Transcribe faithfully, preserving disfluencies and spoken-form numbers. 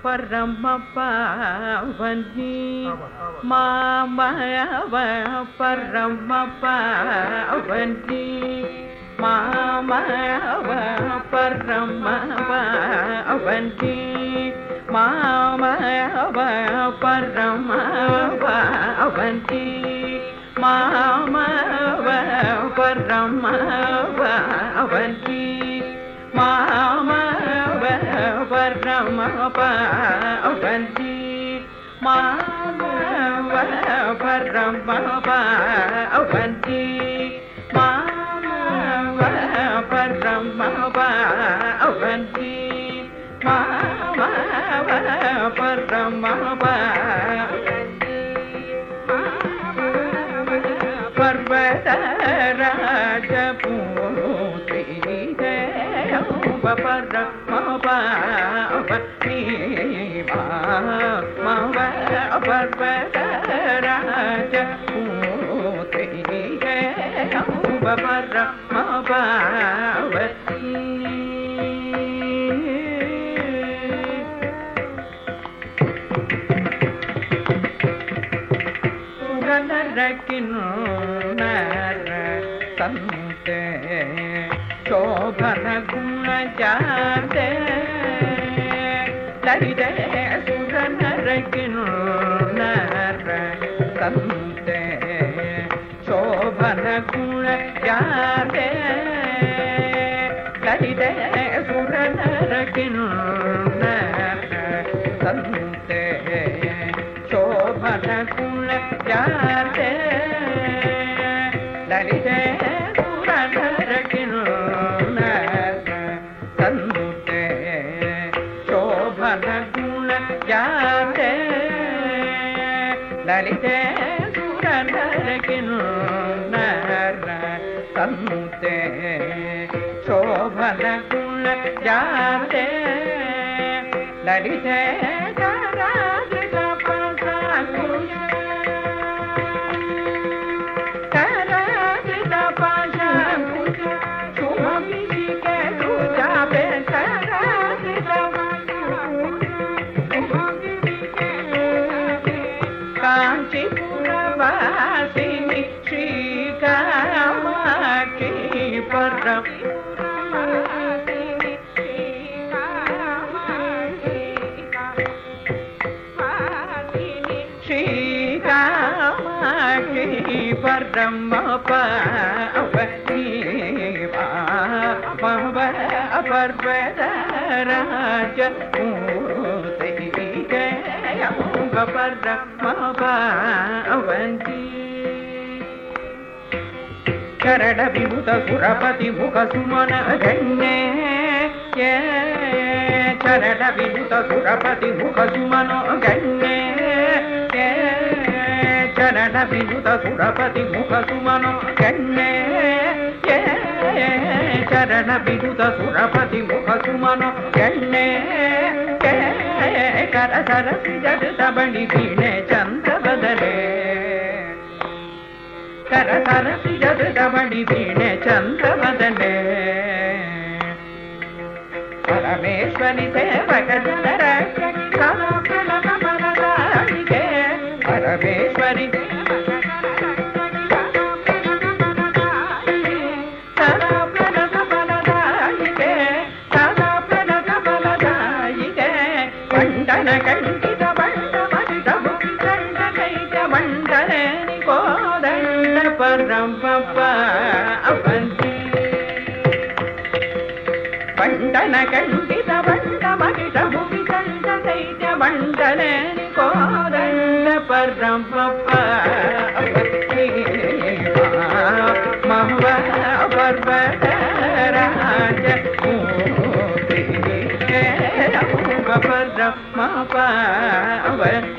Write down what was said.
பரம பாவனி மாமவ பரம பாவனி மாமவ பரம பாவனி மாமவ பரம பாவனி மாமவ பரம பாவனி மாமவ பரம பாவனி மாமவ பரம பாவனி மாமவ பரம பாவனி மாமவ பரம பாவனி பர்வதராஜ பூத்ரி பரம பாவனி மாமவ பர்வதராஜ பூத்ரி பரம பாவனி ಸುರನರಕಿನ್ನರ ಸಂತೆ ಶೋಭನ ಗುಣ ಜಾತೆ ಲರಿದೆ ಸುರನರಕಿನ್ನರ ಸಂತೆ ಶೋಭನ ಗುಣ ಜಾತೆ ಲರಿದೆ ಸುರನರಕಿನ್ನರ ಸಂತೆ ಶೋಭನ ಗುಣ ಜಾತೆ ಲಲಿತೆ ಸುರನರಕಿನ್ನರ ಸಂತೆ ಶೋಭನ ಗುಣ ಜಾತೆ ಲಲಿತೆ ಸುರನರಕಿನ್ನರ ಸಂತೆ ಶೋಭನ ಗುಣ ಜಾತೆ ಲಲಿತೆ कांचीपुरवासिनी श्री कामाक्षी परम श्री कामाक्षी परम पावनी मामव पर्वतराज परम पावनी चरण विभूत सुरपति मुख सुमन गण्ये चरण विभूत सुरपति मुख सुमन गण्ये चरण विभूत सुरपति मुख सुमन गण्ये चरण विभूत सुरपति मुख सुमन गण्ये कर सरसी जग सबणी वीणे चंद्र बदले कर सरसी जग सबणी वीणे चंद्र बदले परमेश्वरी सेवक जन रक्षक प्रणव बलदायिके परमेश्वरी परम पावनी पंडन कंडित बंड महिष भूमि कंड दैत्य मंडले कोदंड परम पावनी महव पर्वतराज पूत्री परम पावनी